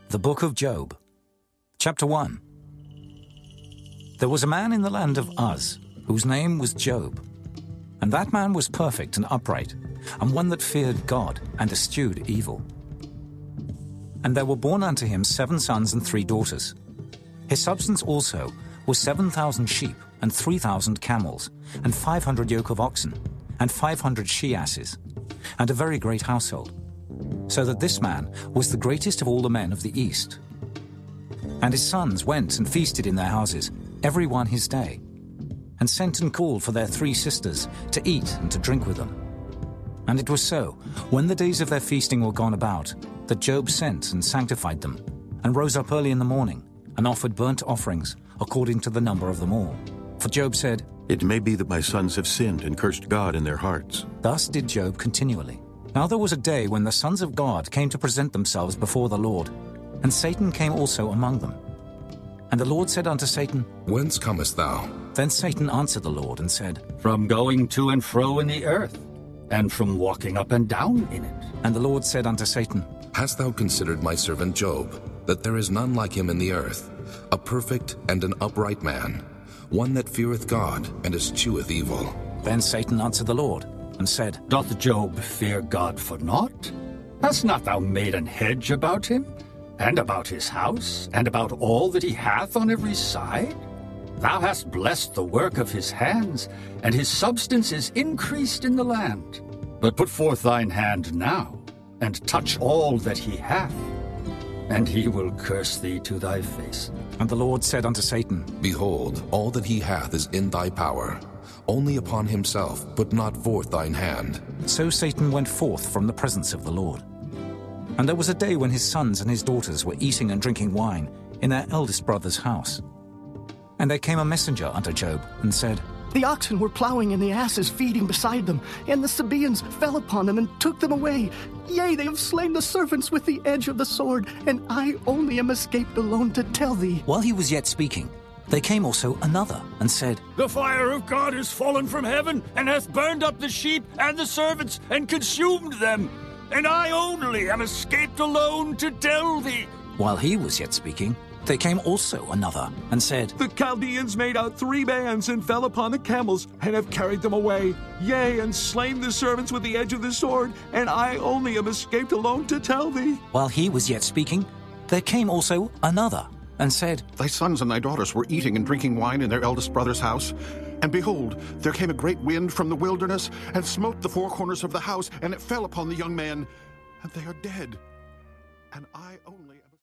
The Book of Job, Chapter 1. There was a man in the land of Uz, whose name was Job. And that man was perfect and upright, and one that feared God and eschewed evil. And there were born unto him 7 sons and 3 daughters. His substance also was 7,000 sheep, and 3,000 camels, and 500 yoke of oxen, and 500 she-asses, and a very great household. So that this man was the greatest of all the men of the east. And his sons went and feasted in their houses, every one his day, and sent and called for their 3 sisters to eat and to drink with them. And it was so, when the days of their feasting were gone about, that Job sent and sanctified them, and rose up early in the morning, and offered burnt offerings according to the number of them all. For Job said, "It may be that my sons have sinned and cursed God in their hearts." Thus did Job continually. Now there was a day when the sons of God came to present themselves before the Lord, and Satan came also among them. And the Lord said unto Satan, Whence comest thou? Then Satan answered the Lord and said, From going to and fro in the earth, and from walking up and down in it. And the Lord said unto Satan, Hast thou considered my servant Job, that there is none like him in the earth, a perfect and an upright man, one that feareth God and escheweth evil? Then Satan answered the Lord, and said, Doth Job fear God for naught? Hast not thou made an hedge about him, and about his house, and about all that he hath on every side? Thou hast blessed the work of his hands, and his substance is increased in the land. But put forth thine hand now, and touch all that he hath, and he will curse thee to thy face. And the Lord said unto Satan, Behold, all that he hath is in thy power. Only upon himself put not forth thine hand. So Satan went forth from the presence of the Lord. And there was a day when his sons and his daughters were eating and drinking wine in their eldest brother's house. And there came a messenger unto Job, and said, The oxen were plowing and the asses feeding beside them, and the Sabaeans fell upon them and took them away. Yea, they have slain the servants with the edge of the sword, and I only am escaped alone to tell thee. While he was yet speaking, there came also another, and said, The fire of God is fallen from heaven, and hath burned up the sheep and the servants, and consumed them. And I only am escaped alone to tell thee. While he was yet speaking, there came also another, and said, The Chaldeans made out 3 bands, and fell upon the camels, and have carried them away. Yea, and slain the servants with the edge of the sword, and I only am escaped alone to tell thee. While he was yet speaking, there came also another, and said, Thy sons and thy daughters were eating and drinking wine in their eldest brother's house. And behold, there came a great wind from the wilderness, and smote the 4 corners of the house, and it fell upon the young men, and they are dead. And I only